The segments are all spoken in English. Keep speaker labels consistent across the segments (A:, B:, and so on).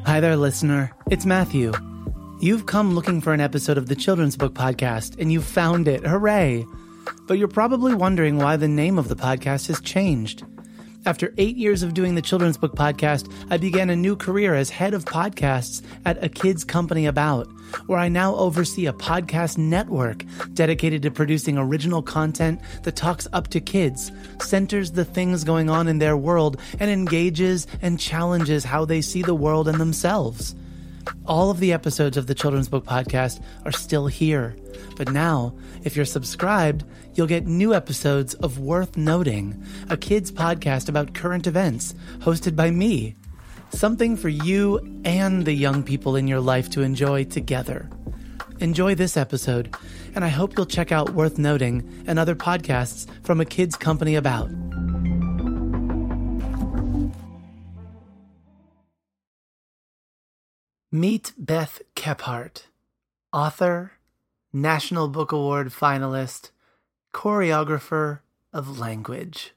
A: Hi there, listener. It's Matthew. You've come looking for an episode of the Children's Book Podcast, and you've found it. Hooray! But you're probably wondering why the name of the podcast has changed. After 8 years of doing the Children's Book Podcast, I began a new career as head of podcasts at A Kids Company About, where I now oversee a podcast network dedicated to producing original content that talks up to kids, centers the things going on in their world, and engages and challenges how they see the world and themselves. All of the episodes of the Children's Book Podcast are still here. But now, if you're subscribed, you'll get new episodes of Worth Noting, a kids podcast about current events, hosted by me. Something for you and the young people in your life to enjoy together. Enjoy this episode, and I hope you'll check out Worth Noting and other podcasts from A Kids Company About. Meet Beth Kephart, author, National Book Award finalist, choreographer of language.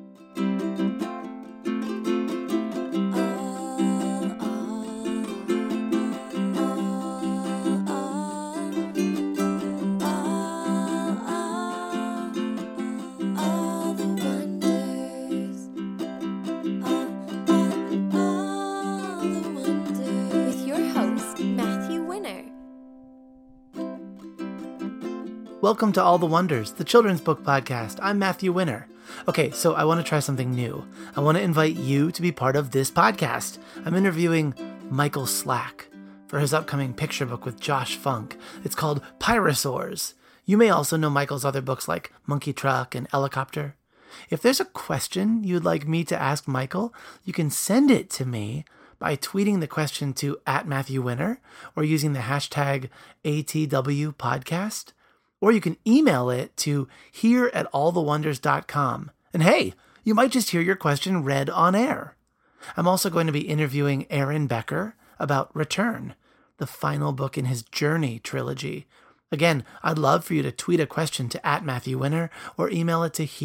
A: Welcome to All the Wonders, the Children's Book Podcast. I'm Matthew Winner. Okay, so I want to try something new. I want to invite you to be part of this podcast. I'm interviewing Michael Slack for his upcoming picture book with Josh Funk. It's called Pyrosaurs. You may also know Michael's other books like Monkey Truck and Helicopter. If there's a question you'd like me to ask Michael, you can send it to me by tweeting the question to @MatthewWinner or using the hashtag ATWPodcast. Or you can email it to here@allthewonders.com. And hey, you might just hear your question read on air. I'm also going to be interviewing Aaron Becker about Return, the final book in his Journey trilogy. Again, I'd love for you to tweet a question to @MatthewWinner or email it to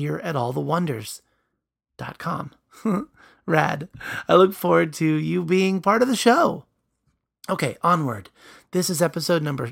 A: here@allthewonders.com. Rad. I look forward to you being part of the show. Okay, onward. This is episode number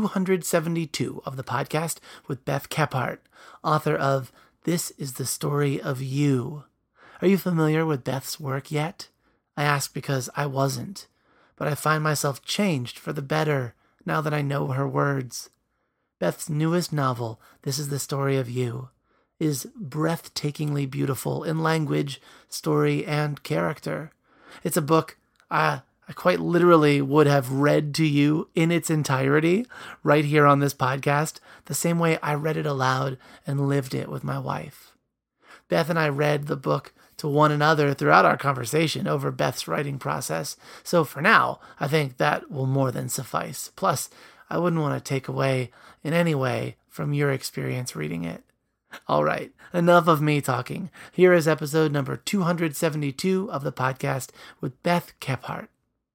A: 272 of the podcast with Beth Kephart, author of This is the Story of You. Are you familiar with Beth's work yet? I ask because I wasn't, but I find myself changed for the better now that I know her words. Beth's newest novel, This is the Story of You, is breathtakingly beautiful in language, story, and character. It's a book I quite literally would have read to you in its entirety right here on this podcast, the same way I read it aloud and lived it with my wife. Beth and I read the book to one another throughout our conversation over Beth's writing process, so for now, I think that will more than suffice. Plus, I wouldn't want to take away in any way from your experience reading it. All right, enough of me talking. Here is episode number 272 of the podcast with Beth Kephart.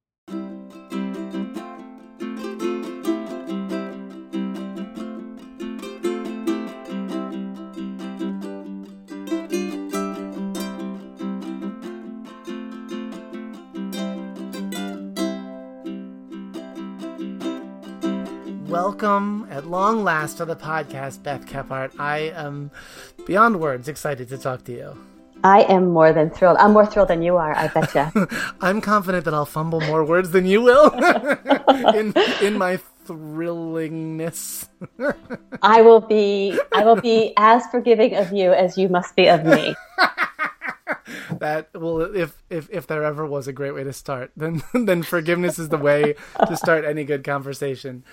A: Welcome at long last to the podcast, Beth Kephart. I am beyond words excited to talk to you.
B: I am more than thrilled. I'm more thrilled than you are, I betcha.
A: I'm confident that I'll fumble more words than you will in my thrillingness.
B: I will be as forgiving of you as you must be of me.
A: That will, if there ever was a great way to start, then forgiveness is the way to start any good conversation.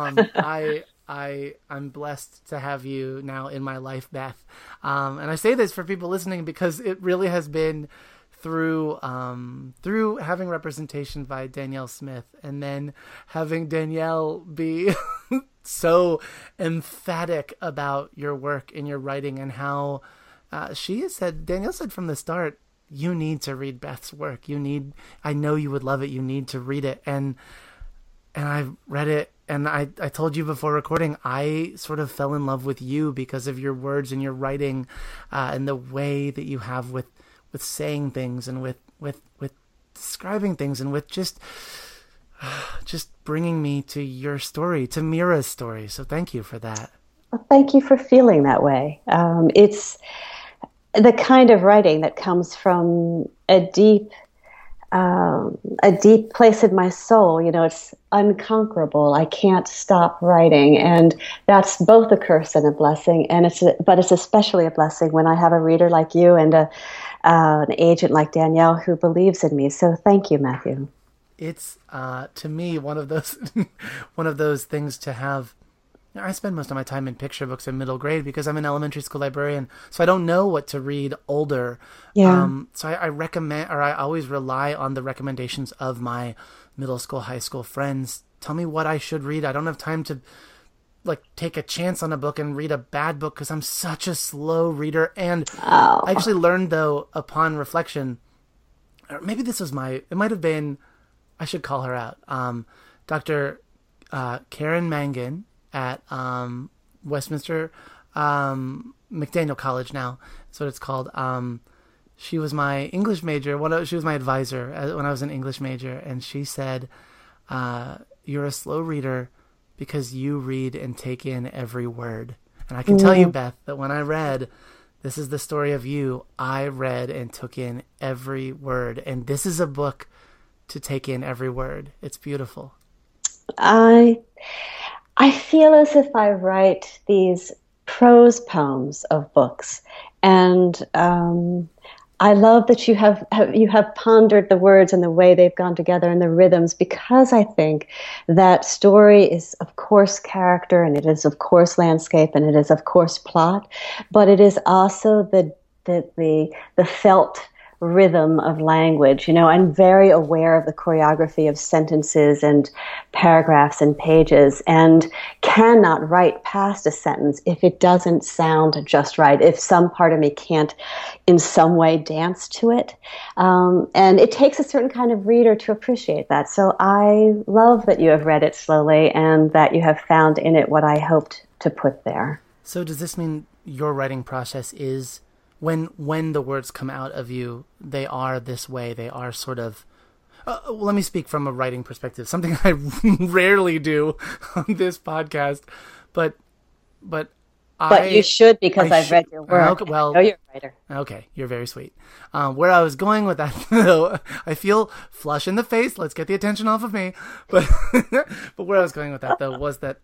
A: I'm blessed to have you now in my life, Beth. And I say this for people listening because it really has been through having representation by Danielle Smith, and then having Danielle be so emphatic about your work and your writing, and how Danielle said from the start, you need to read Beth's work. I know you would love it. You need to read it. And I read it, and I told you before recording, I sort of fell in love with you because of your words and your writing, and the way that you have with saying things, and with describing things and with just bringing me to your story, to Mira's story. So thank you for that.
B: Well, thank you for feeling that way. It's the kind of writing that comes from a deep place in my soul. You know, it's unconquerable. I can't stop writing, and that's both a curse and a blessing. And but it's especially a blessing when I have a reader like you and an agent like Danielle who believes in me. So thank you, Matthew.
A: It's to me one of those one of those things to have. I spend most of my time in picture books in middle grade because I'm an elementary school librarian, so I don't know what to read older.
B: Yeah.
A: So I recommend, or I always rely on the recommendations of my middle school, high school friends. Tell me what I should read. I don't have time to like take a chance on a book and read a bad book because I'm such a slow reader. And I actually learned, though, upon reflection, or maybe this was it might have been, I should call her out, Dr. Karen Mangan at Westminster McDaniel College now, that's what it's called. She was my English major. She was my advisor when I was an English major, and she said, "You're a slow reader because you read and take in every word." And I can tell you, Beth, that when I read "This is the Story of You," I read and took in every word, and this is a book to take in every word. It's beautiful.
B: I feel as if I write these prose poems of books, and I love that you have pondered the words and the way they've gone together and the rhythms, because I think that story is, of course, character, and it is, of course, landscape, and it is, of course, plot, but it is also the felt rhythm of language. You know, I'm very aware of the choreography of sentences and paragraphs and pages, and cannot write past a sentence if it doesn't sound just right, if some part of me can't in some way dance to it. And it takes a certain kind of reader to appreciate that. So I love that you have read it slowly and that you have found in it what I hoped to put there.
A: So does this mean your writing process is when the words come out of you, they are this way, they are sort of, let me speak from a writing perspective, something I rarely do on this podcast, but
B: you should, because I've read your work.
A: Okay, well,
B: I know you're a writer.
A: Okay, you're very sweet. Where I was going with that, though, I feel flush in the face. Let's get the attention off of me. But but where I was going with that, though, was that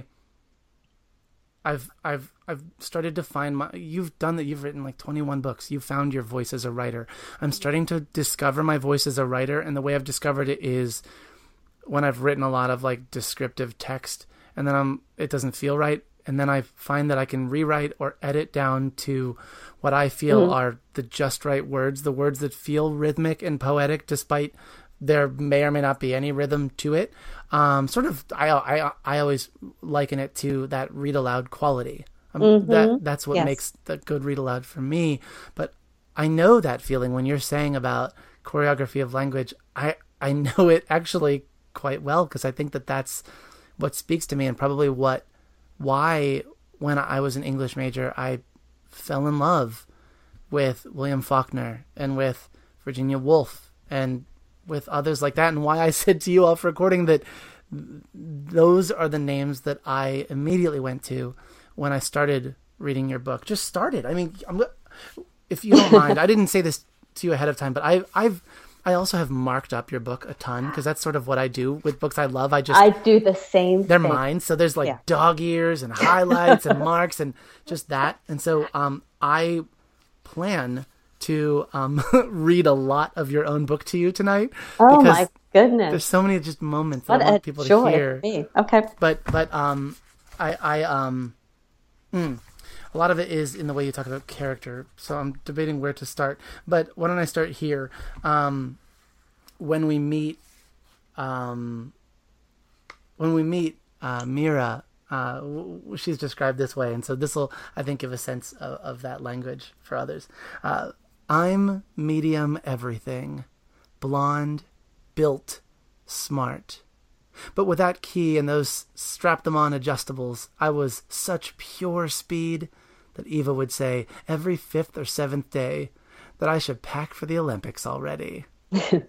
A: I've started to find you've done that. You've written like 21 books. You've found your voice as a writer. I'm starting to discover my voice as a writer. And the way I've discovered it is when I've written a lot of like descriptive text, and then it doesn't feel right. And then I find that I can rewrite or edit down to what I feel are the just right words, the words that feel rhythmic and poetic, despite there may or may not be any rhythm to it. Sort of, I always liken it to that read aloud quality. That's what makes the good read aloud for me. But I know that feeling when you're saying about choreography of language. I know it actually quite well, because I think that that's what speaks to me, and probably why when I was an English major, I fell in love with William Faulkner and with Virginia Woolf and with others like that, and why I said to you off recording that those are the names that I immediately went to when I started reading your book. Just started. I mean, if you don't mind, I didn't say this to you ahead of time, but I also have marked up your book a ton, because that's sort of what I do with books I love. I
B: do the same
A: they're
B: thing.
A: Mine. So there's like dog ears and highlights and marks and just that. And so I plan to read a lot of your own book to you tonight.
B: Oh my goodness.
A: There's so many just moments that I want people to hear.
B: Okay.
A: But a lot of it is in the way you talk about character. So I'm debating where to start. But why don't I start here? When we meet Mira, she's described this way, and so this will, I think, give a sense of that language for others. I'm medium everything, blonde, built, smart. But with that key and those strap-them-on adjustables, I was such pure speed that Eva would say every 5th or 7th day that I should pack for the Olympics already.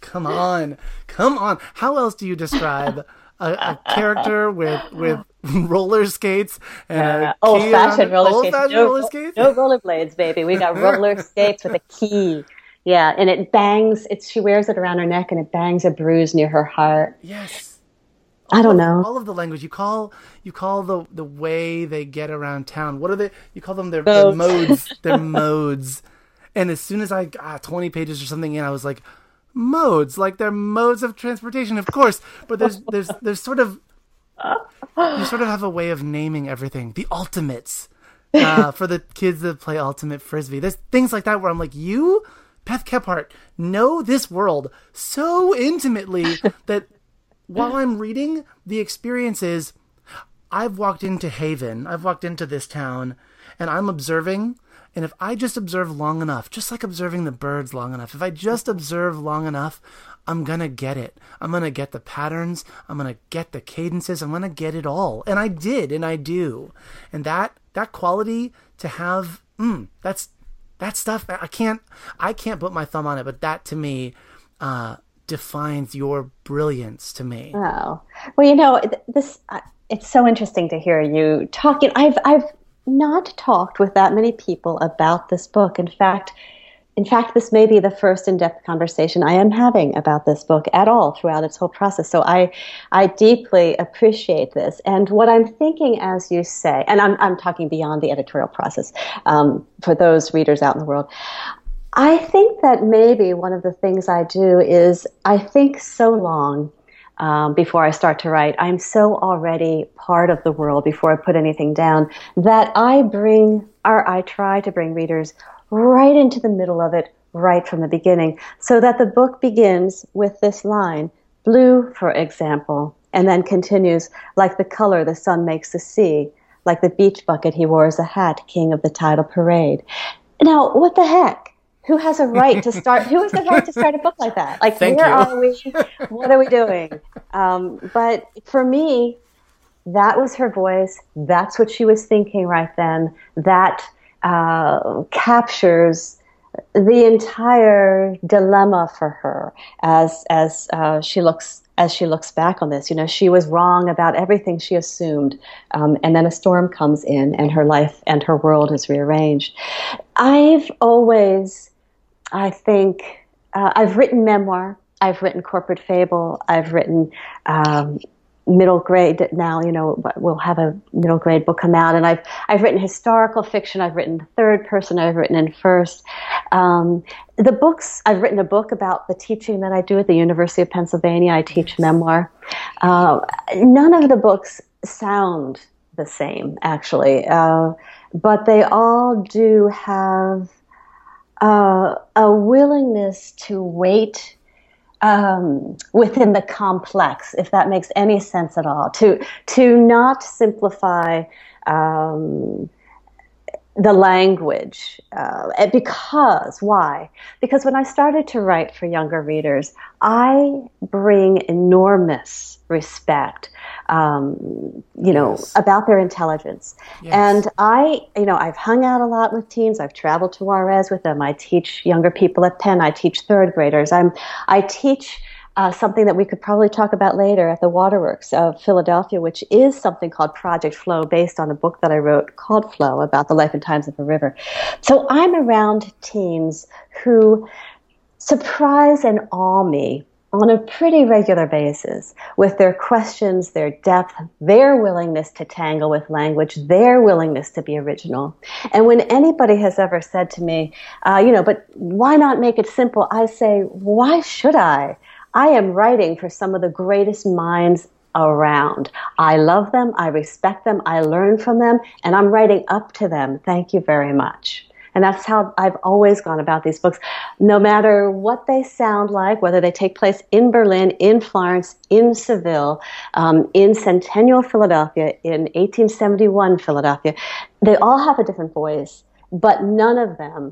A: come on. How else do you describe a character with roller skates and
B: old-fashioned roller
A: skates?
B: No rollerblades, baby. We got roller skates with a key. Yeah, and it bangs. She wears it around her neck, and it bangs a bruise near her heart.
A: Yes.
B: I don't know.
A: All of the language you call the way they get around town. What are they? You call them their modes. Their modes. And as soon as I got 20 pages or something in, I was like, modes, like they're modes of transportation, of course. But there's sort of, you sort of have a way of naming everything. The ultimates for the kids that play ultimate frisbee. There's things like that where I'm like, you, Beth Kephart, know this world so intimately that while I'm reading, the experience is, I've walked into Haven, I've walked into this town, and I'm observing. And if I just observe long enough, just like observing the birds long enough, if I just observe long enough, I'm going to get it. I'm going to get the patterns. I'm going to get the cadences. I'm going to get it all. And I did, and I do. And that quality to have, that stuff, I can't put my thumb on it, but that to me defines your brilliance to me.
B: Oh, well, it's so interesting to hear you talking. I've not talked with that many people about this book. In fact, this may be the first in-depth conversation I am having about this book at all throughout its whole process. So I deeply appreciate this. And what I'm thinking as you say, and I'm talking beyond the editorial process, for those readers out in the world, I think that maybe one of the things I do is I think so long before I start to write. I'm so already part of the world before I put anything down that I try to bring readers right into the middle of it, right from the beginning, so that the book begins with this line, blue, for example, and then continues, like the color the sun makes the sea, like the beach bucket he wore as a hat, king of the tidal parade. Now, what the heck? Who has a right to start? Who has the right to start a book like that? Like, where are we? What are we doing? But for me, that was her voice. That's what she was thinking right then. That captures the entire dilemma for her as she looks back on this. She was wrong about everything she assumed, and then a storm comes in, and her life and her world is rearranged. I've written memoir, I've written corporate fable, I've written middle grade. Now, we'll have a middle grade book come out, and I've written historical fiction, I've written third person, I've written in first. The books, I've written a book about the teaching that I do at the University of Pennsylvania. I teach memoir. None of the books sound the same, actually, but they all do have a willingness to wait within the complex, if that makes any sense at all, to not simplify the language. Why? Because when I started to write for younger readers, I bring enormous respect,
A: Yes.
B: about their intelligence.
A: Yes.
B: And I've hung out a lot with teens. I've traveled to Juarez with them. I teach younger people at Penn. I teach third graders. I teach something that we could probably talk about later at the Waterworks of Philadelphia, which is something called Project Flow, based on a book that I wrote called Flow, about the life and times of a river. So I'm around teens who surprise and awe me on a pretty regular basis with their questions, their depth, their willingness to tangle with language, their willingness to be original. And when anybody has ever said to me, but why not make it simple? I say, why should I? I am writing for some of the greatest minds around. I love them, I respect them, I learn from them, and I'm writing up to them. Thank you very much. And that's how I've always gone about these books, no matter what they sound like, whether they take place in Berlin, in Florence, in Seville, in Centennial Philadelphia, in 1871 Philadelphia. They all have a different voice, but none of them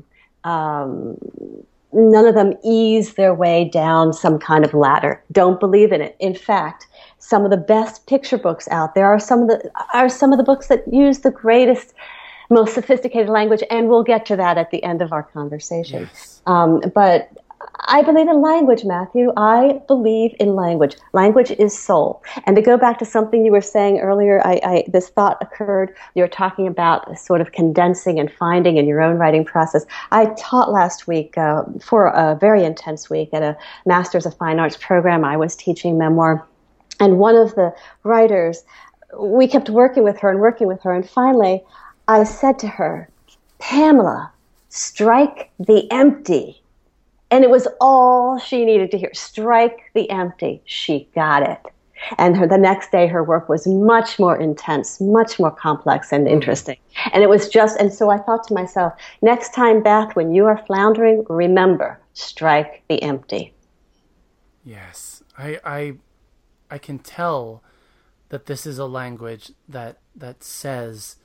B: ease their way down some kind of ladder. Don't believe in it. In fact, some of the best picture books out there are some of the books that use the greatest, most sophisticated language, and we'll get to that at the end of our conversation.
A: Yes.
B: But I believe in language, Matthew. I believe in language. Language is soul. And to go back to something you were saying earlier, this thought occurred. You were talking about sort of condensing and finding in your own writing process. I taught last week for a very intense week at a Masters of Fine Arts program. I was teaching memoir. And one of the writers, we kept working with her. And finally, I said to her, Pamela, strike the empty. And it was all she needed to hear. Strike the empty. She got it. And the next day, her work was much more intense, much more complex and interesting. And it was and so I thought to myself, next time, Beth, when you are floundering, remember, strike the empty.
A: Yes. I can tell that this is a language that says,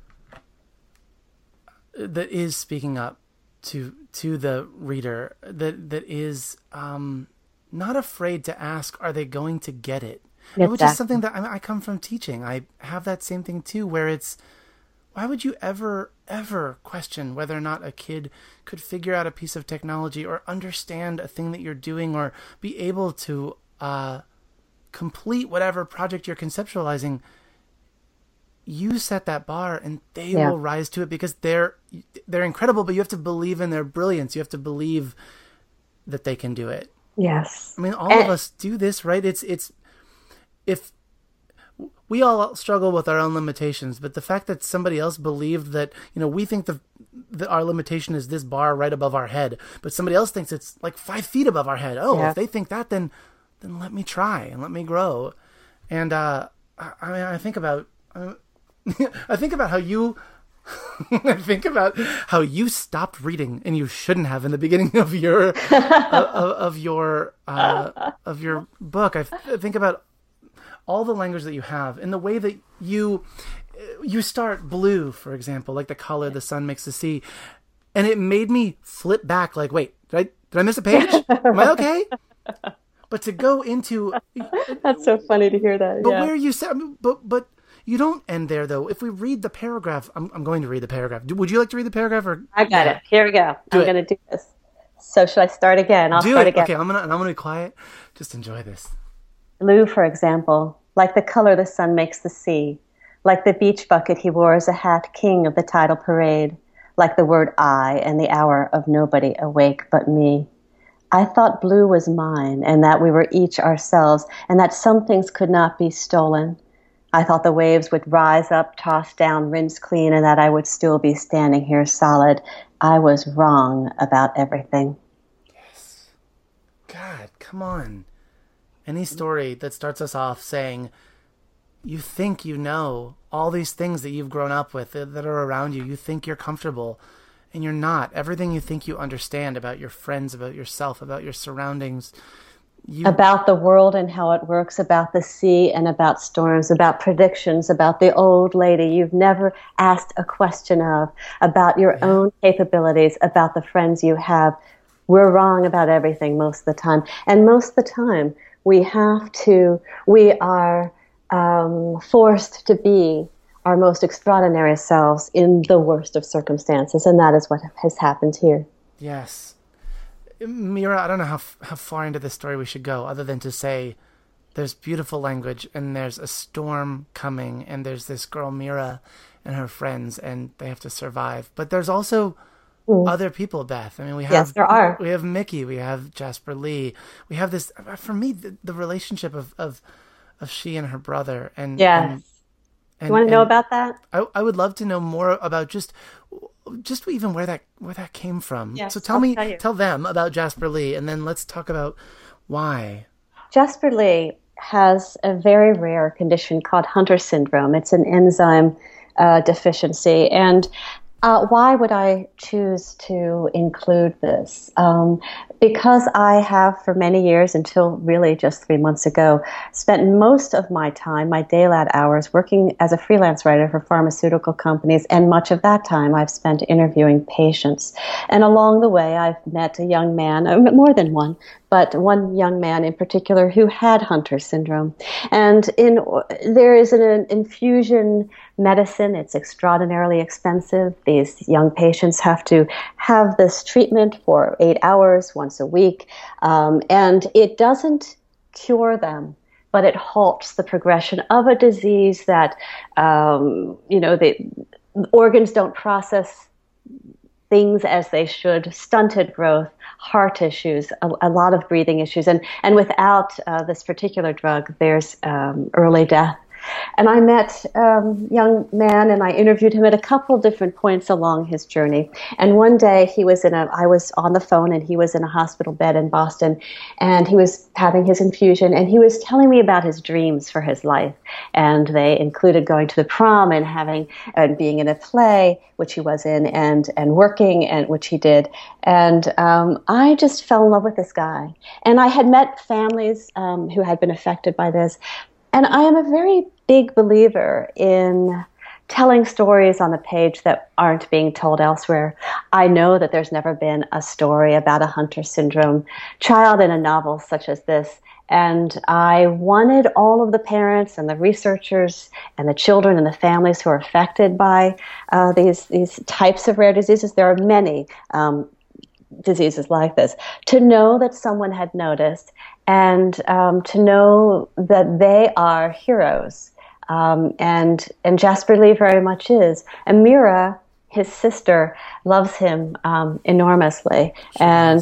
A: that is speaking up to the reader, that is not afraid to ask, are they going to get it? Exactly. Which is something that I come from teaching. I have that same thing too, where it's, why would you ever question whether or not a kid could figure out a piece of technology or understand a thing that you're doing or be able to complete whatever project you're conceptualizing? You set that bar and they will rise to it because they're incredible, but you have to believe in their brilliance. You have to believe that they can do it.
B: Yes.
A: I mean, all of us do this, right? It's if we all struggle with our own limitations, but the fact that somebody else believed that, we think that our limitation is this bar right above our head, but somebody else thinks it's like 5 feet above our head. Oh, if they think that, then let me try and let me grow. And I think about how you how you stopped reading, and you shouldn't have in the beginning of your of your book. I think about all the language that you have and the way that you start blue, for example, like the color the sun makes the sea, and it made me flip back. Like, wait, did I miss a page? Am I okay? But to go into
B: that's so funny to hear that.
A: But where you said, but you don't end there, though. If we read the paragraph, I'm going to read the paragraph. Would you like to read the paragraph? Or
B: I got it. Here we go. I'm going to do this. So should I start again? I'll start again.
A: Okay, I'm gonna be quiet. Just enjoy this.
B: Blue, for example, like the color the sun makes the sea, like the beach bucket he wore as a hat, king of the tidal parade, like the word I and the hour of nobody awake but me. I thought blue was mine, and that we were each ourselves, and that some things could not be stolen. I thought the waves would rise up, toss down, rinse clean, and that I would still be standing here solid. I was wrong about everything.
A: Yes. God, come on. Any story that starts us off saying, you think you know all these things that you've grown up with that are around you. You think you're comfortable, and you're not. Everything you think you understand about your friends, about yourself, about your surroundings,
B: about the world and how it works, about the sea and about storms, about predictions, about the old lady you've never asked a question of, about your own capabilities, about the friends you have. We're wrong about everything most of the time. And most of the time, we are forced to be our most extraordinary selves in the worst of circumstances. And that is what has happened here.
A: Yes. Mira, I don't know how far into this story we should go, other than to say there's beautiful language and there's a storm coming and there's this girl Mira and her friends and they have to survive. But there's also other people, Beth. I mean, there are. We have Mickey, we have Jasper Lee. We have this, for me, the relationship of she and her brother. And
B: yes. You want to know about that?
A: I would love to know more about just even where that came from.
B: Yes,
A: so tell them about Jasper Lee, and then let's talk about why.
B: Jasper Lee has a very rare condition called Hunter syndrome. It's an enzyme deficiency, and why would I choose to include this? Because I have, for many years, until really just 3 months ago, spent most of my time, my daylight hours, working as a freelance writer for pharmaceutical companies, and much of that time I've spent interviewing patients. And along the way, I've met a young man, more than one, but one young man in particular who had Hunter syndrome. And there is an infusion medicine. It's extraordinarily expensive. These young patients have to have this treatment for 8 hours once a week. And it doesn't cure them, but it halts the progression of a disease that, the organs don't process things as they should, stunted growth, heart issues, a lot of breathing issues. And without this particular drug, there's early death. And I met a young man, and I interviewed him at a couple different points along his journey. And one day I was on the phone, and he was in a hospital bed in Boston, and he was having his infusion, and he was telling me about his dreams for his life. And they included going to the prom and being in a play, which he was in, and working, and which he did. And I just fell in love with this guy. And I had met families who had been affected by this. And I am a very big believer in telling stories on the page that aren't being told elsewhere. I know that there's never been a story about a Hunter syndrome child in a novel such as this. And I wanted all of the parents and the researchers and the children and the families who are affected by these types of rare diseases. There are many diseases like this, to know that someone had noticed, and to know that they are heroes. And Jasper Lee very much is. And Mira, his sister, loves him enormously. And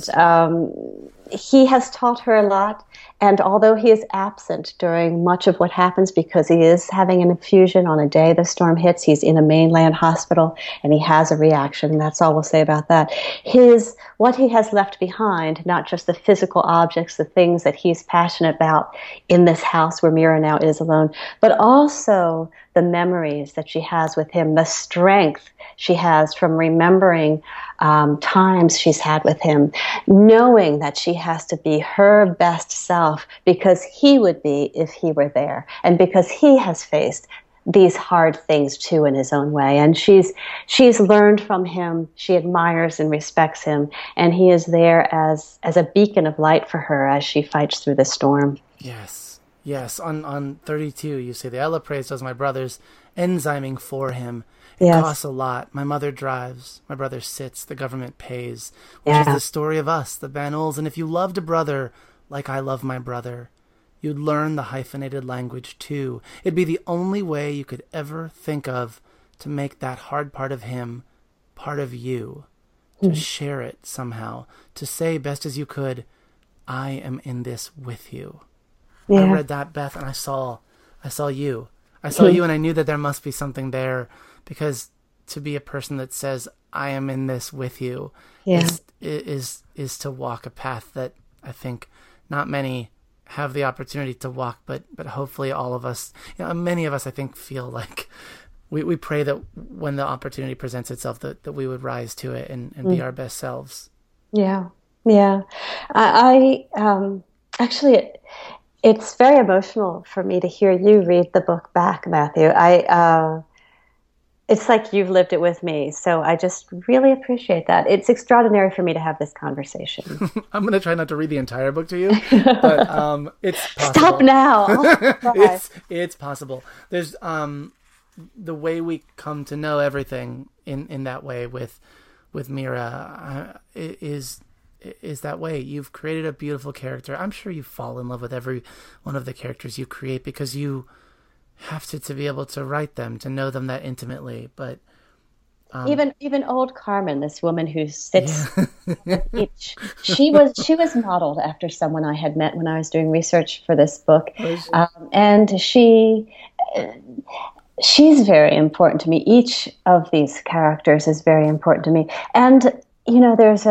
B: he has taught her a lot. And although he is absent during much of what happens because he is having an infusion on a day the storm hits, he's in a mainland hospital and he has a reaction. And that's all we'll say about that. What he has left behind, not just the physical objects, the things that he's passionate about in this house where Mira now is alone, but also the memories that she has with him, the strength she has from remembering times she's had with him, knowing that she has to be her best self because he would be if he were there, and because he has faced these hard things too in his own way. And she's learned from him, she admires and respects him, and he is there as a beacon of light for her as she fights through the storm.
A: Yes. On 32, you say, the Ella prays does my brother's enzyming for him. It costs a lot. My mother drives. My brother sits. The government pays. Which is the story of us, the Banuls. And if you loved a brother like I love my brother, you'd learn the hyphenated language too. It'd be the only way you could ever think of to make that hard part of him part of you. To share it somehow. To say best as you could, I am in this with you. I read that, Beth, and I saw you. I saw you, and I knew that there must be something there, because to be a person that says, I am in this with you, is to walk a path that I think not many have the opportunity to walk, but hopefully all of us, many of us, I think, feel like we pray that when the opportunity presents itself, that we would rise to it and be our best selves. Yeah.
B: I actually, it's very emotional for me to hear you read the book back, Matthew. It's like you've lived it with me, so I just really appreciate that. It's extraordinary for me to have this conversation.
A: I'm going to try not to read the entire book to you, but it's possible.
B: Stop now!
A: It's possible. There's the way we come to know everything in that way with Mira is that way. You've created a beautiful character. I'm sure you fall in love with every one of the characters you create because you have to be able to write them, to know them that intimately. But
B: even old Carmen, this woman who sits she was modeled after someone I had met when I was doing research for this book, and she's very important to me. Each of these characters is very important to me, and there's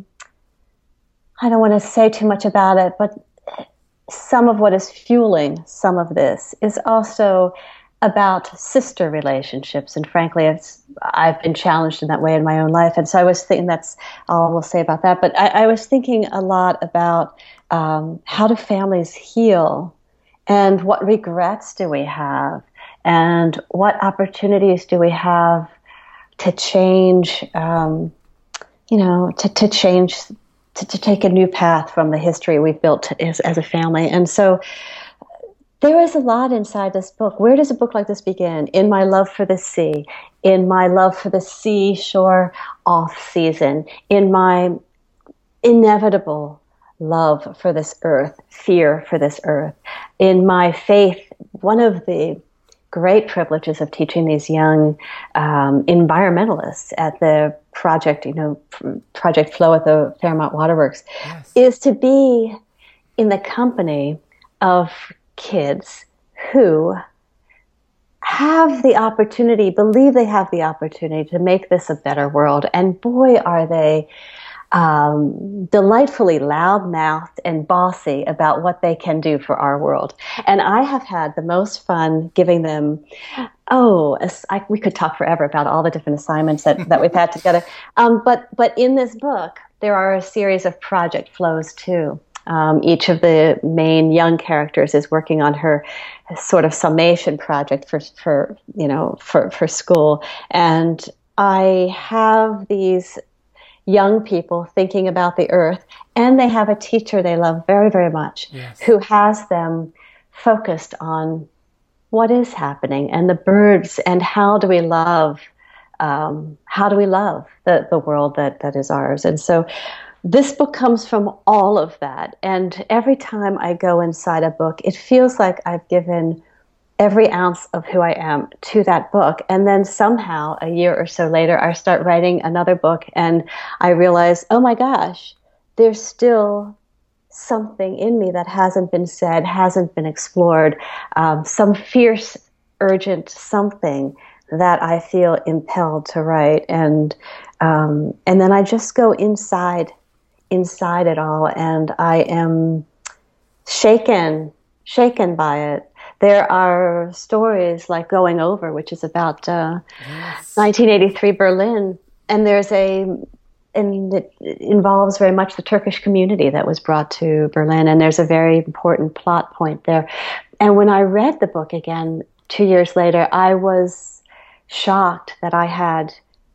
B: I don't want to say too much about it, but some of what is fueling some of this is also about sister relationships. And frankly, I've been challenged in that way in my own life. And so I was thinking, that's all we'll say about that. But I was thinking a lot about how do families heal, and what regrets do we have, and what opportunities do we have to change, to change, to take a new path from the history we've built as a family. And so there is a lot inside this book. Where does a book like this begin? In my love for the sea, in my love for the seashore off season, in my inevitable love for this earth, fear for this earth. In my faith, one of the great privileges of teaching these young environmentalists at the project, Project Flow at the Fairmont Waterworks, yes, is to be in the company of kids who have the opportunity, believe they have the opportunity to make this a better world. And boy, are they delightfully loud-mouthed and bossy about what they can do for our world. And I have had the most fun giving them, we could talk forever about all the different assignments that we've had together. But in this book, there are a series of project flows too. Each of the main young characters is working on her sort of summation project for school. And I have these young people thinking about the earth, and they have a teacher they love very, very much, yes, who has them focused on what is happening and the birds and how do we love the world that is ours. And so this book comes from all of that. And every time I go inside a book, it feels like I've given every ounce of who I am to that book. And then somehow a year or so later, I start writing another book and I realize, oh my gosh, there's still something in me that hasn't been said, hasn't been explored, some fierce, urgent something that I feel impelled to write. And then I just go inside it all, and I am shaken by it. There are stories like Going Over, which is about yes, 1983 Berlin, and it involves very much the Turkish community that was brought to Berlin, and there's a very important plot point there. And when I read the book again 2 years later, I was shocked that I had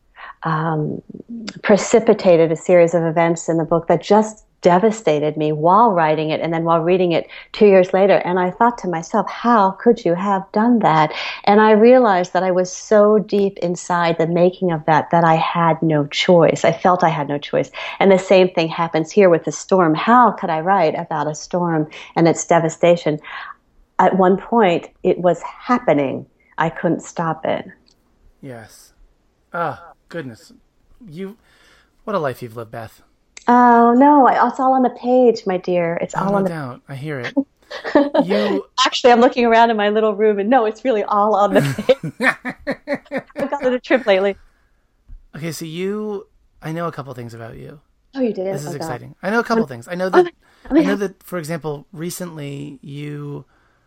B: precipitated a series of events in the book that just devastated me while writing it and then while reading it 2 years later. And I thought to myself, how could you have done that? And I realized that I was so deep inside the making of that I had no choice. I felt I had no choice. And the same thing happens here with the storm. How could I write about a storm and its devastation? At one point, it was happening. I couldn't stop it.
A: Yes. Oh, goodness. What a life you've lived, Beth.
B: Oh, no, it's all on the page, my dear. It's all on the
A: doubt. I hear it.
B: Actually, I'm looking around in my little room, and no, it's really all on the page. I've gone on a trip lately.
A: Okay, so I know a couple things about you.
B: Oh, you did?
A: This is exciting. I know a couple things. I know that, for example, recently you,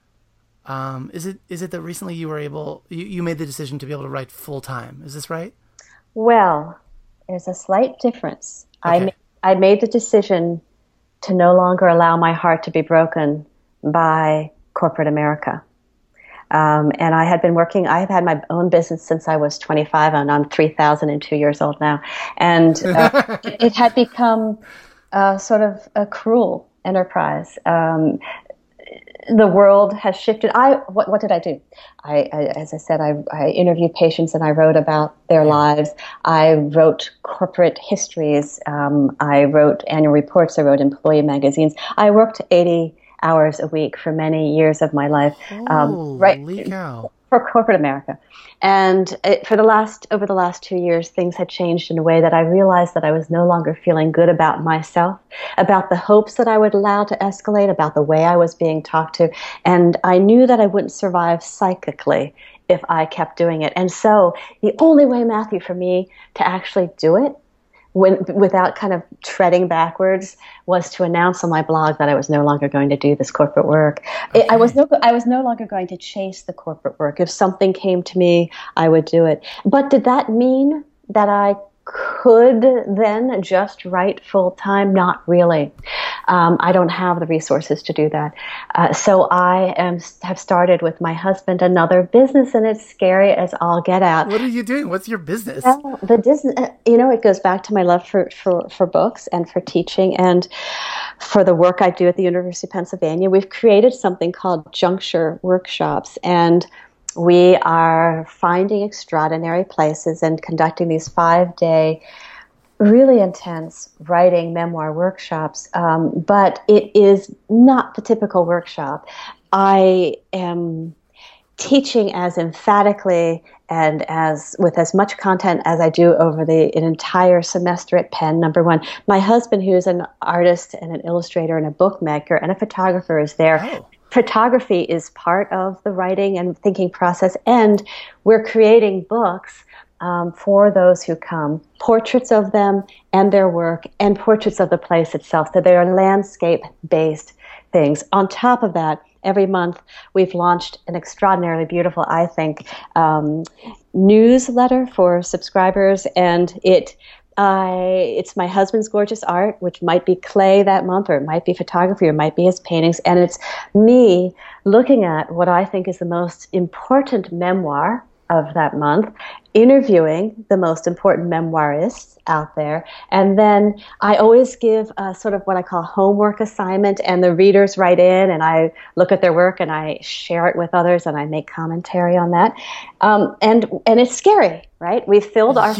A: is it that recently you were you made the decision to be able to write full time? Is this right?
B: Well, there's a slight difference.
A: Okay.
B: I made the decision to no longer allow my heart to be broken by corporate America. And I had had my own business since I was 25, and I'm 3,002 years old now. And it had become sort of a cruel enterprise. The world has shifted. What did I do? As I said, I interviewed patients and I wrote about their lives. I wrote corporate histories. I wrote annual reports. I wrote employee magazines. I worked 80 hours a week for many years of my life.
A: Holy cow.
B: For corporate America. And over the last 2 years, things had changed in a way that I realized that I was no longer feeling good about myself, about the hopes that I would allow to escalate, about the way I was being talked to. And I knew that I wouldn't survive psychically if I kept doing it. And so the only way, Matthew, for me to actually do it without kind of treading backwards was to announce on my blog that I was no longer going to do this corporate work. Okay. I was no longer going to chase the corporate work. If something came to me, I would do it. But did that mean that I could then just write full time? Not really. I don't have the resources to do that. So I have started with my husband another business, and it's scary as all get out.
A: What are you doing? What's your business?
B: Well, the business, it goes back to my love for books and for teaching and for the work I do at the University of Pennsylvania. We've created something called Juncture Workshops, and we are finding extraordinary places and conducting these 5-day really intense writing memoir workshops, but it is not the typical workshop. I am teaching as emphatically and as with as much content as I do over an entire semester at Penn. Number one, my husband, who's an artist and an illustrator and a bookmaker and a photographer, is there.
A: Oh.
B: Photography is part of the writing and thinking process, and we're creating books for those who come, portraits of them and their work, and portraits of the place itself. So they are landscape-based things. On top of that, every month we've launched an extraordinarily beautiful, I think, newsletter for subscribers, and it's my husband's gorgeous art, which might be clay that month, or it might be photography, or it might be his paintings, and it's me looking at what I think is the most important memoir of that month, interviewing the most important memoirists out there, and then I always give a sort of what I call homework assignment, and the readers write in, and I look at their work, and I share it with others, and I make commentary on that, and it's scary, right? We filled our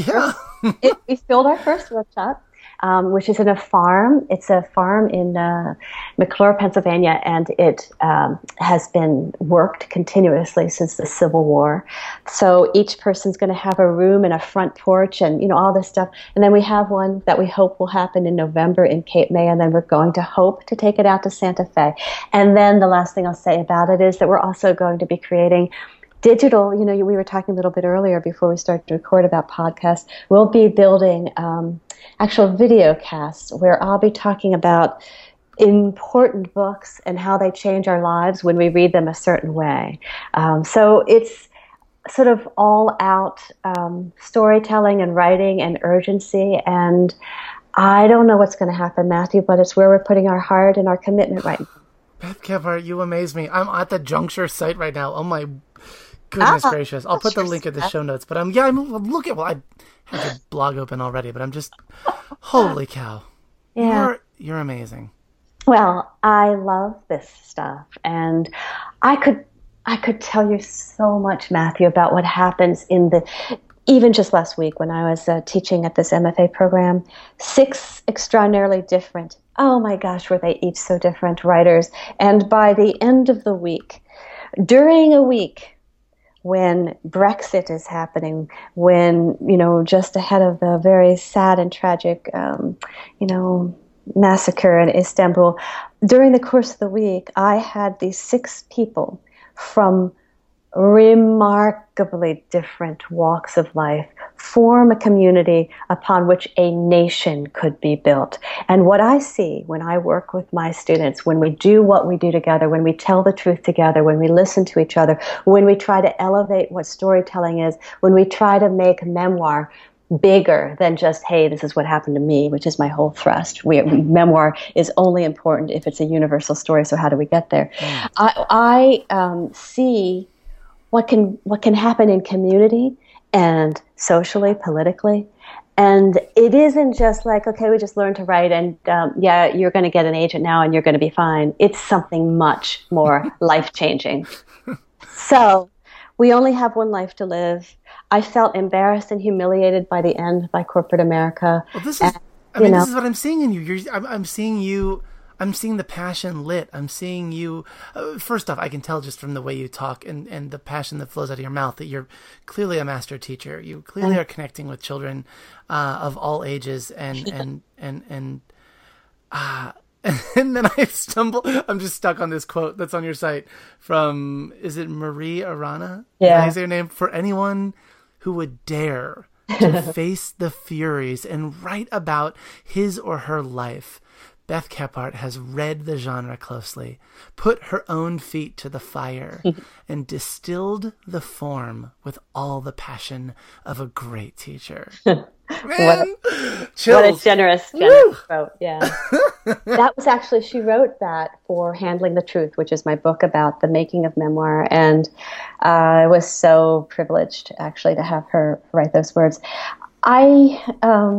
B: first workshop. Which is in a farm. It's a farm in McClure, Pennsylvania, and it has been worked continuously since the Civil War. So each person's going to have a room and a front porch and, all this stuff. And then we have one that we hope will happen in November in Cape May, and then we're going to hope to take it out to Santa Fe. And then the last thing I'll say about it is that we're also going to be creating digital, we were talking a little bit earlier before we started to record about podcasts. We'll be building actual video casts where I'll be talking about important books and how they change our lives when we read them a certain way. So it's sort of all out storytelling and writing and urgency. And I don't know what's going to happen, Matthew, but it's where we're putting our heart and our commitment right now.
A: Beth Kephart, you amaze me. I'm at the Juncture site right now. Oh my goodness gracious. I'll put the link in the show notes. But I'm looking. Well, I have the blog open already, but I'm just, holy cow.
B: Yeah.
A: You're amazing.
B: Well, I love this stuff. And I could tell you so much, Matthew, about what happens even just last week when I was teaching at this MFA program, 6 extraordinarily different, oh my gosh, were they each so different writers. And by the end of the week, during a week when Brexit is happening, when, just ahead of the very sad and tragic, massacre in Istanbul, during the course of the week, I had these 6 people from remarkably different walks of life form a community upon which a nation could be built. And what I see when I work with my students, when we do what we do together, when we tell the truth together, when we listen to each other, when we try to elevate what storytelling is, when we try to make memoir bigger than just, hey, this is what happened to me, which is my whole thrust. Memoir is only important if it's a universal story, so how do we get there? I see what can happen in community and socially, politically. And it isn't just like, okay, we just learned to write and you're going to get an agent now and you're going to be fine. It's something much more life-changing. So we only have one life to live. I felt embarrassed and humiliated by the end by corporate America.
A: Well, this is what I'm seeing in you. I'm seeing you. I'm seeing the passion lit. I'm seeing you. First off, I can tell just from the way you talk and the passion that flows out of your mouth that you're clearly a master teacher. You clearly are connecting with children of all ages, and then I stumble. I'm just stuck on this quote that's on your site from, is it Marie Arana?
B: Yeah.
A: Did I say her name? For anyone who would dare to face the Furies and write about his or her life, Beth Kephart has read the genre closely, put her own feet to the fire, and distilled the form with all the passion of a great teacher. Man,
B: what a generous quote. Yeah. That was actually, she wrote that for Handling the Truth, which is my book about the making of memoir. And I was so privileged actually to have her write those words. I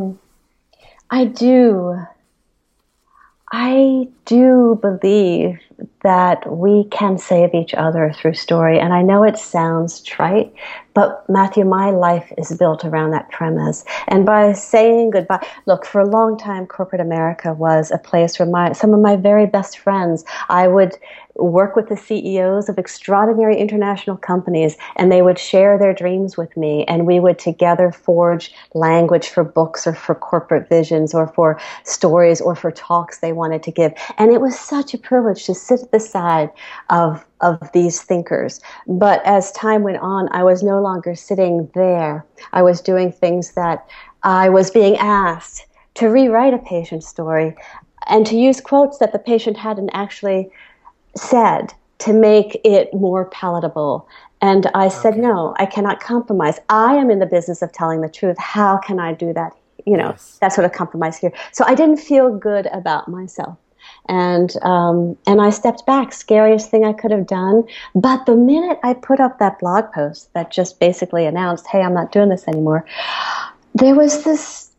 B: do believe that we can save each other through story. And I know it sounds trite, but Matthew, my life is built around that premise. And by saying goodbye, look, for a long time, corporate America was a place where some of my very best friends, I would work with the CEOs of extraordinary international companies, and they would share their dreams with me, and we would together forge language for books or for corporate visions or for stories or for talks they wanted to give. And it was such a privilege to sit at the side of these thinkers. But as time went on, I was no longer sitting there. I was doing things that I was being asked to rewrite a patient story and to use quotes that the patient hadn't actually said to make it more palatable. And I said, no, I cannot compromise. I am in the business of telling the truth. How can I do that?
A: Yes.
B: That sort of compromise here. So I didn't feel good about myself. And I stepped back, scariest thing I could have done. But the minute I put up that blog post that just basically announced, hey, I'm not doing this anymore, there was this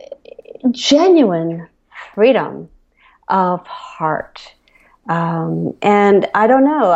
B: genuine freedom of heart. And I don't know,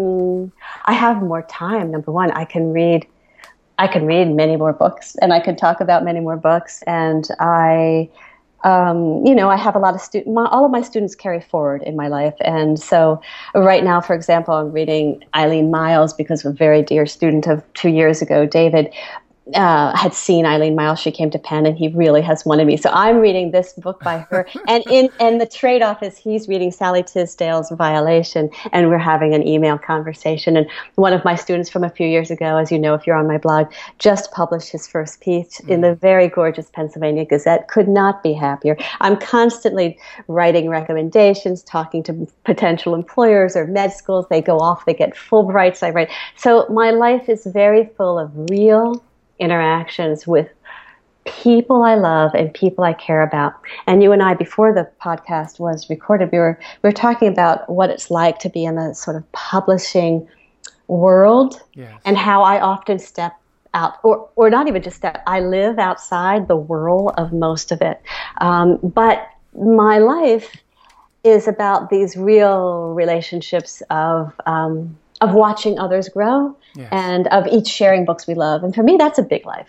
B: I have more time. Number one, I can read many more books, and I can talk about many more books. And I have a lot of all of my students carry forward in my life. And so right now, for example, I'm reading Eileen Myles because a very dear student of 2 years ago, David, had seen Eileen Myles. She came to Penn, and he really has wanted me. So I'm reading this book by her, and the trade-off is he's reading Sally Tisdale's Violation, and we're having an email conversation. And one of my students from a few years ago, as you know, if you're on my blog, just published his first piece in the very gorgeous Pennsylvania Gazette. Could not be happier. I'm constantly writing recommendations, talking to potential employers or med schools. They go off, they get Fulbrights. I write. So my life is very full of real interactions with people I love and people I care about. And you and I, before the podcast was recorded, we were talking about what it's like to be in the sort of publishing world.
A: Yes.
B: And how I often step out, or not even just step, I live outside the whirl of most of it. But my life is about these real relationships of watching others grow. Yes. And of each sharing books we love. And for me, that's a big life.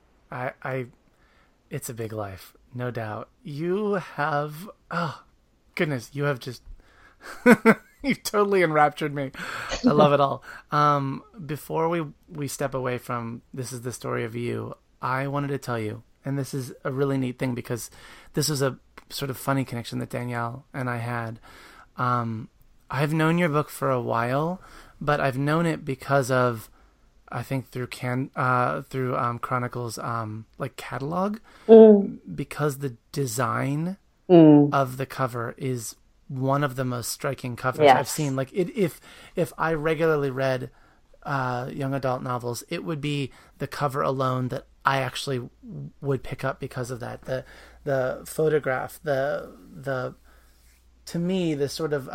A: It's a big life, no doubt. You have, oh, goodness, you have just, you totally enraptured me. I love it all. Before we step away from This Is the Story of You, I wanted to tell you, and this is a really neat thing because this was a sort of funny connection that Danielle and I had. I've known your book for a while, but I've known it because of, I think through Chronicles like catalog, because the design of the cover is one of the most striking covers I've seen. Like if I regularly read young adult novels, it would be the cover alone that I actually would pick up because of that. The photograph, the to me the sort of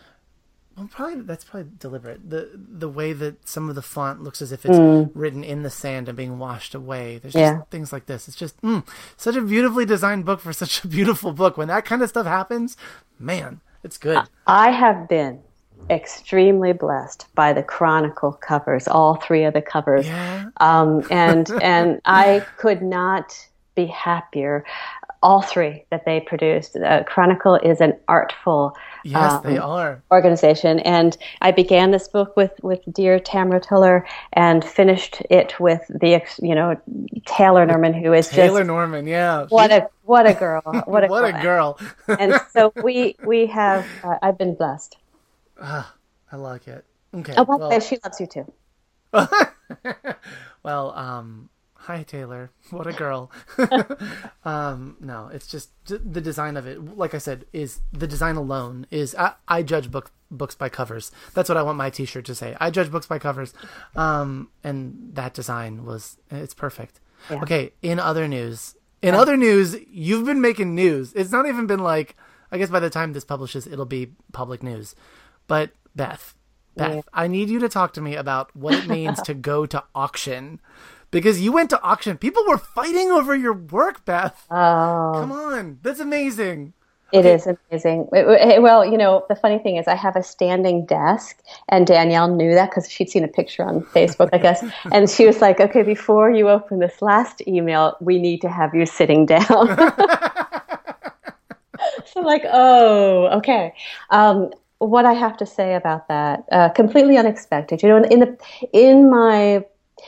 A: that's probably deliberate. The way that some of the font looks as if it's written in the sand and being washed away. There's just things like this. It's just such a beautifully designed book for such a beautiful book. When that kind of stuff happens, man, it's good.
B: I have been extremely blessed by the Chronicle covers, all three of the covers.
A: Yeah.
B: And I could not be happier. All three that they produced. Chronicle is an artful
A: they are.
B: Organization. And I began this book with dear Tamara Tiller and finished it with the, Taylor Norman, who is
A: Taylor Norman, yeah.
B: What a girl. What
A: a girl.
B: And so we have, I've been blessed.
A: I like it. Okay.
B: Oh, by the way, she loves you too.
A: Well, hi, Taylor. What a girl. No, it's just the design of it. Like I said, is the design alone is I judge books by covers. That's what I want my t-shirt to say. I judge books by covers. And that design it's perfect. Yeah. Okay. In other news, you've been making news. It's not even been like, I guess by the time this publishes, it'll be public news. But Beth, I need you to talk to me about what it means to go to auction. Because you went to auction. People were fighting over your work, Beth.
B: Oh.
A: Come on. That's amazing.
B: It is amazing. Well, the funny thing is I have a standing desk, and Danielle knew that because she'd seen a picture on Facebook, I guess. And she was like, okay, before you open this last email, we need to have you sitting down. So I'm like, oh, okay. What I have to say about that, completely unexpected. In my,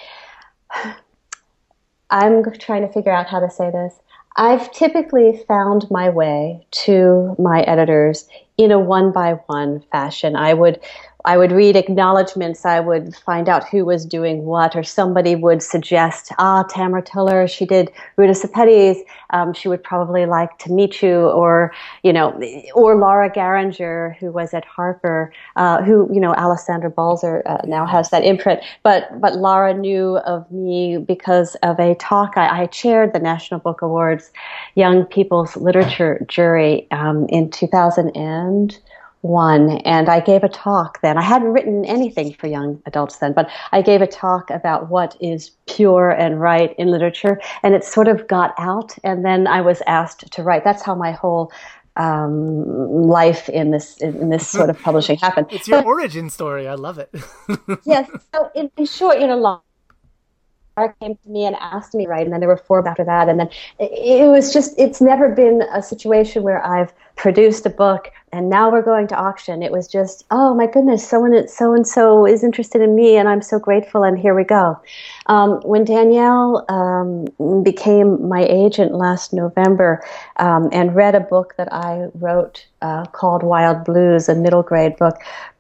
B: I'm trying to figure out how to say this. I've typically found my way to my editors in a one-by-one fashion. I would read acknowledgments. I would find out who was doing what, or somebody would suggest, Tamara Tiller, she did Ruta Sepetys. She would probably like to meet you, or Laura Garinger, who was at Harper, Alessandra Balzer now has that imprint. But Laura knew of me because of a talk I chaired the National Book Awards Young People's Literature Jury in 2001, and I gave a talk then. I hadn't written anything for young adults then, but I gave a talk about what is pure and right in literature, and it sort of got out, and then I was asked to write. That's how my whole life in this sort of publishing happened.
A: It's your origin story. I love it.
B: Yes. So in short, Laura came to me and asked me, right, and then there were 4 after that, and then it was just, it's never been a situation where I've produced a book and now we're going to auction. It was just, oh my goodness, so and so is interested in me, and I'm so grateful, and here we go. When Danielle became my agent last November and read a book that I wrote called Wild Blues, a middle grade book,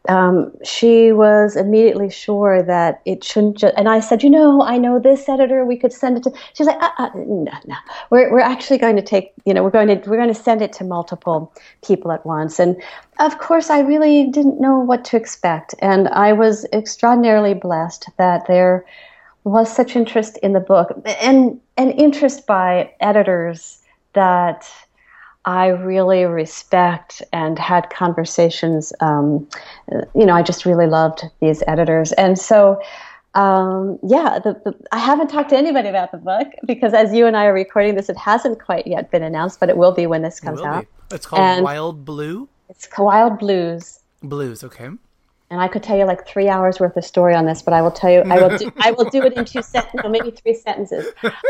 B: she was immediately sure that it shouldn't just, and I said, I know this editor, we could send it to, she's like, no, we're actually going to take, we're going to send it to multiple people at once. And of course, I really didn't know what to expect. And I was extraordinarily blessed that there was such interest in the book, and interest by editors that I really respect and had conversations. I just really loved these editors. And so, I haven't talked to anybody about the book because as you and I are recording this, it hasn't quite yet been announced, but it will be when this comes out.
A: It's called Wild Blue?
B: It's Wild Blues.
A: Blues, okay.
B: And I could tell you like 3 hours worth of story on this, but I will tell you, I will do it in 2 sentences, maybe 3 sentences.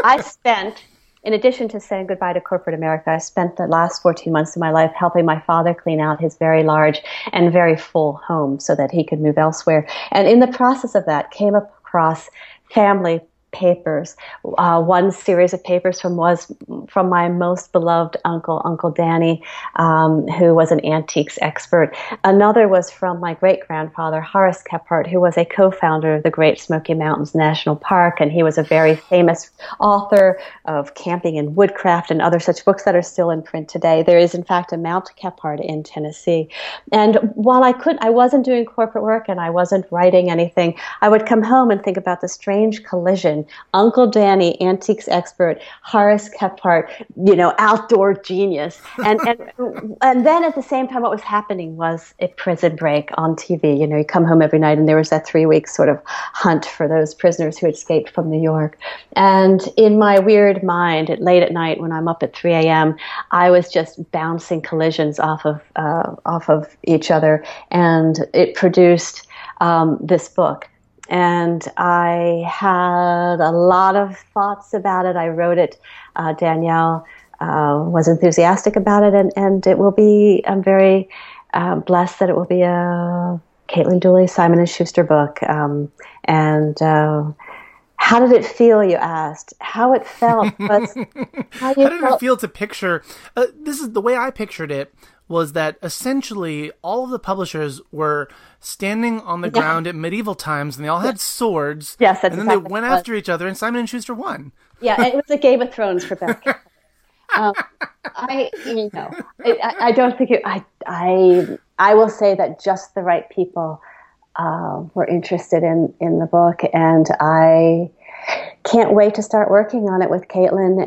B: In addition to saying goodbye to corporate America, I spent the last 14 months of my life helping my father clean out his very large and very full home so that he could move elsewhere. And in the process of that, came across family papers. One series of papers was from my most beloved uncle, Uncle Danny, who was an antiques expert. Another was from my great-grandfather, Horace Kephart, who was a co-founder of the Great Smoky Mountains National Park, and he was a very famous author of camping and woodcraft and other such books that are still in print today. There is, in fact, a Mount Kephart in Tennessee. And while I wasn't doing corporate work and I wasn't writing anything, I would come home and think about the strange collision. Uncle Danny, antiques expert, Horace Kephart, outdoor genius. And then at the same time, what was happening was a prison break on TV. You come home every night and there was that 3-week sort of hunt for those prisoners who had escaped from New York. And in my weird mind, late at night when I'm up at 3 a.m., I was just bouncing collisions off of each other. And it produced this book. And I had a lot of thoughts about it. I wrote it. Danielle was enthusiastic about it, and it will be. I'm very blessed that it will be a Caitlin Dooley, Simon & Schuster book. And how did it feel? You asked. How it felt was.
A: How did it feel to picture? This is the way I pictured it. Was that essentially all of the publishers were standing on the ground at medieval times, and they all had swords.
B: Yes, that's
A: and then
B: exactly
A: they went after each other, and Simon & Schuster won.
B: Yeah, it was a Game of Thrones for Beth. I don't think it. I will say that just the right people were interested in the book, and I can't wait to start working on it with Caitlin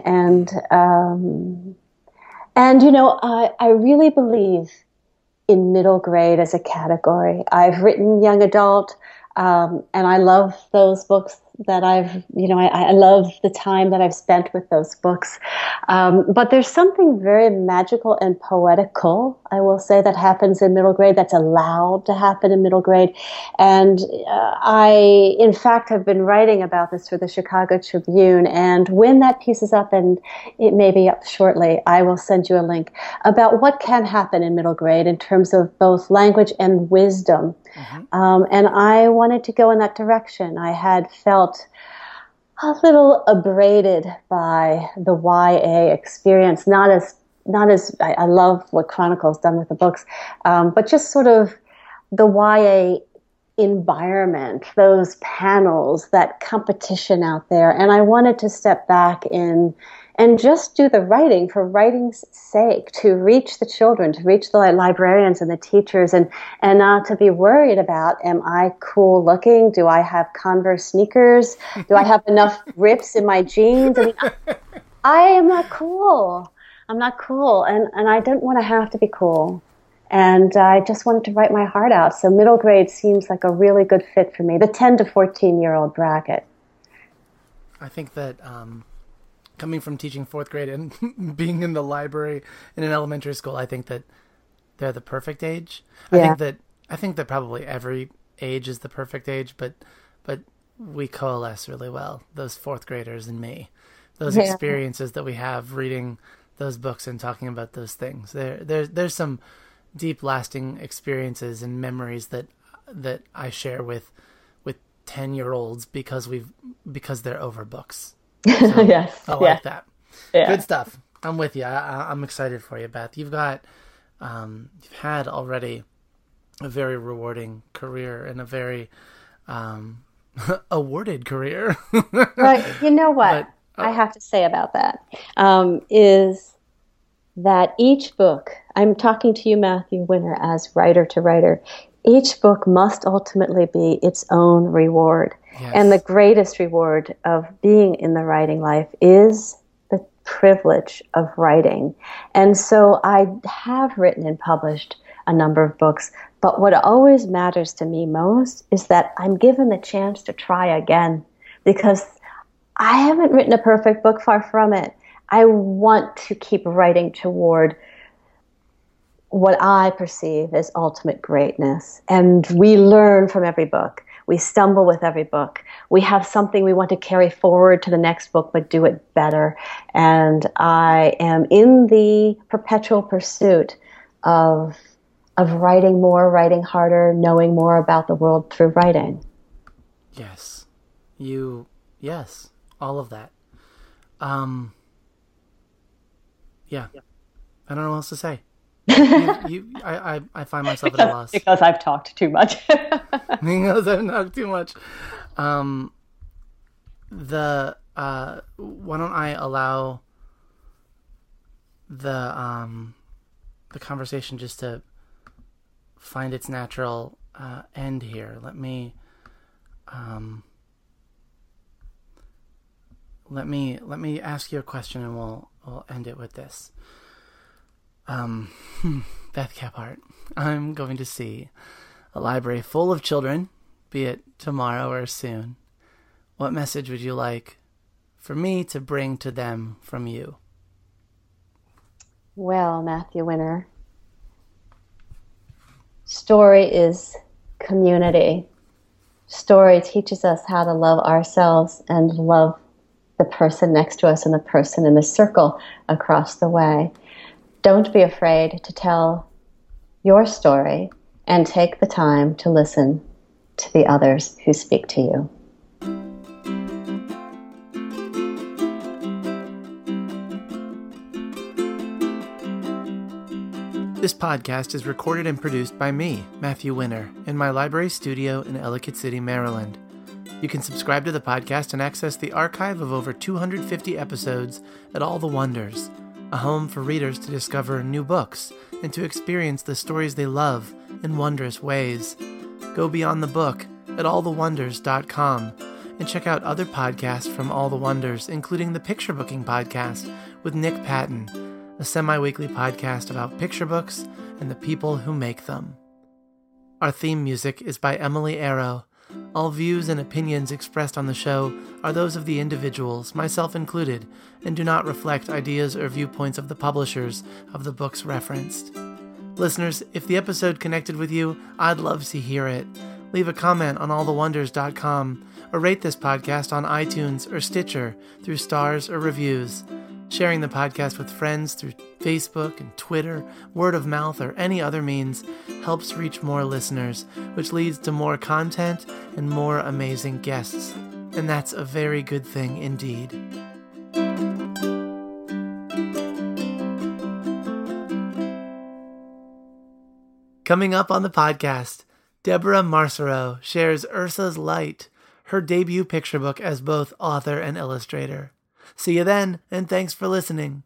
B: And, I really believe in middle grade as a category. I've written young adult, and I love those books that I love the time that I've spent with those books. But there's something very magical and poetical, I will say, that happens in middle grade, that's allowed to happen in middle grade. And I, in fact, have been writing about this for the Chicago Tribune. And when that piece is up, and it may be up shortly, I will send you a link about what can happen in middle grade in terms of both language and wisdom. And I wanted to go in that direction. I had felt a little abraded by the YA experience, not as I love what Chronicle's done with the books, but just sort of the YA environment, those panels, that competition out there. And I wanted to step back in and just do the writing for writing's sake, to reach the children, to reach the librarians and the teachers, and not to be worried about, am I cool looking? Do I have Converse sneakers? Do I have enough rips in my jeans? I mean, I am not cool. I'm not cool. And I didn't want to have to be cool. And I just wanted to write my heart out. So middle grade seems like a really good fit for me, the 10 to 14-year-old bracket.
A: I think that coming from teaching fourth grade and being in the library in an elementary school, I think that they're the perfect age.
B: Yeah.
A: I think that probably every age is the perfect age, but we coalesce really well, those fourth graders and me. Those experiences that we have reading those books and talking about those things. There's some deep lasting experiences and memories that I share with 10-year-olds because they're over books. So
B: Yes.
A: I like that.
B: Yeah.
A: Good stuff. I'm with you. I'm excited for you, Beth. You've had already a very rewarding career and a very awarded career.
B: Right. You know what I have to say about that is that each book, I'm talking to you, Matthew Winner, as writer to writer, each book must ultimately be its own reward. Yes. And the greatest reward of being in the writing life is the privilege of writing. And so I have written and published a number of books, but what always matters to me most is that I'm given the chance to try again, because I haven't written a perfect book, far from it. I want to keep writing toward what I perceive as ultimate greatness. And we learn from every book. We stumble with every book. We have something we want to carry forward to the next book, but do it better. And I am in the perpetual pursuit of writing more, writing harder, knowing more about the world through writing.
A: Yes. Yes. All of that. Yeah. I don't know what else to say. I find myself at a loss.
B: Because I've talked too much.
A: Because I've talked too much. Why don't I allow the conversation just to find its natural end here. Let me ask you a question, and we'll end it with this. Beth Kephart, I'm going to see a library full of children, be it tomorrow or soon. What message would you like for me to bring to them from you?
B: Well, Matthew Winner, story is community. Story teaches us how to love ourselves and love the person next to us and the person in the circle across the way. Don't be afraid to tell your story and take the time to listen to the others who speak to you.
A: This podcast is recorded and produced by me, Matthew Winner, in my library studio in Ellicott City, Maryland. You can subscribe to the podcast and access the archive of over 250 episodes at All the Wonders, a home for readers to discover new books and to experience the stories they love in wondrous ways. Go beyond the book at allthewonders.com and check out other podcasts from All the Wonders, including the Picture Booking Podcast with Nick Patton, a semi-weekly podcast about picture books and the people who make them. Our theme music is by Emily Arrow. All views and opinions expressed on the show are those of the individuals, myself included, and do not reflect ideas or viewpoints of the publishers of the books referenced. Listeners, if the episode connected with you, I'd love to hear it. Leave a comment on allthewonders.com or rate this podcast on iTunes or Stitcher through stars or reviews. Sharing the podcast with friends through Facebook and Twitter, word of mouth, or any other means helps reach more listeners, which leads to more content and more amazing guests. And that's a very good thing indeed. Coming up on the podcast, Deborah Marcereau shares Ursa's Light, her debut picture book as both author and illustrator. See you then, and thanks for listening.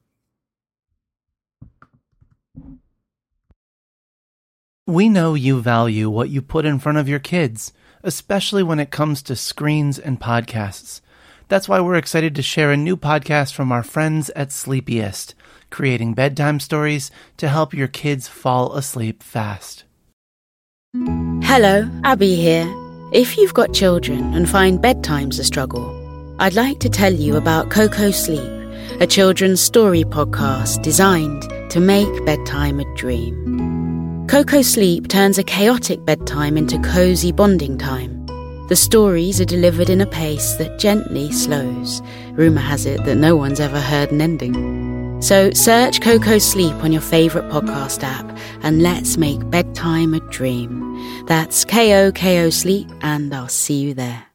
A: We know you value what you put in front of your kids, especially when it comes to screens and podcasts. That's why we're excited to share a new podcast from our friends at Sleepiest, creating bedtime stories to help your kids fall asleep fast.
C: Hello, Abby here. If you've got children and find bedtime's a struggle, I'd like to tell you about Coco Sleep, a children's story podcast designed to make bedtime a dream. Coco Sleep turns a chaotic bedtime into cozy bonding time. The stories are delivered in a pace that gently slows. Rumour has it that no one's ever heard an ending. So search Coco Sleep on your favourite podcast app and let's make bedtime a dream. That's KOKO Sleep, and I'll see you there.